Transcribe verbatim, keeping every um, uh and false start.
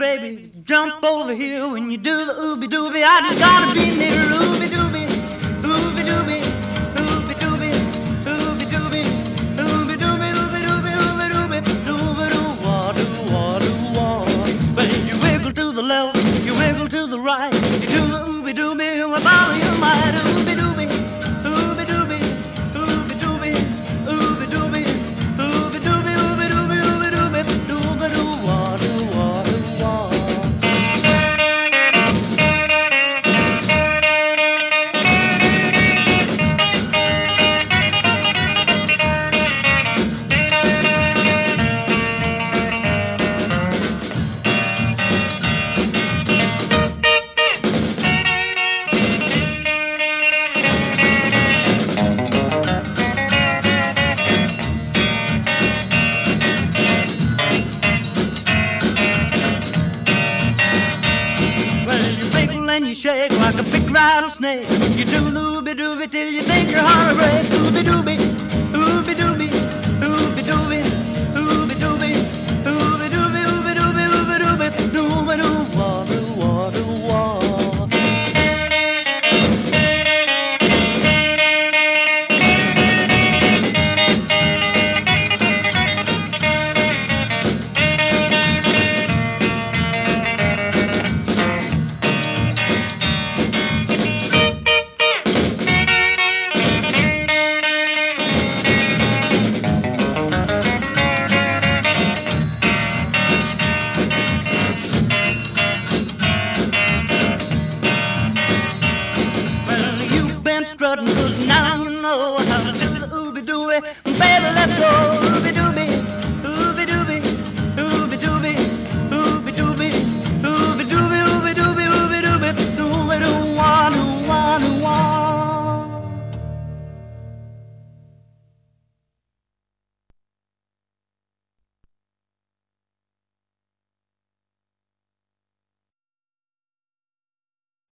baby, jump over here when you do the ooby dooby. I just gotta be near ooby dooby, ooby dooby, ooby dooby, ooby dooby, ooby dooby, ooby dooby, ooby dooby, dooby doo wah doo wah doo wah. When you wiggle to the left, you wiggle to the right, you do the ooby dooby with all your might. Ooby dooby, ooby dooby, ooby dooby, ooby dooby, ooby dooby, ooby dooby, ooby dooby, dooby doo wah doo wah doo wah. Well, you wiggle and you shake like a big rattlesnake. You do the ooby dooby till you think your heart will break. Ooby dooby, ooby dooby, ooby dooby, ooby dooby, ooby dooby, ooby dooby, ooby dooby, dooby doo wah doo wah doo wah. Well, you've been strutting 'cause now you know how to do the ooby dooby.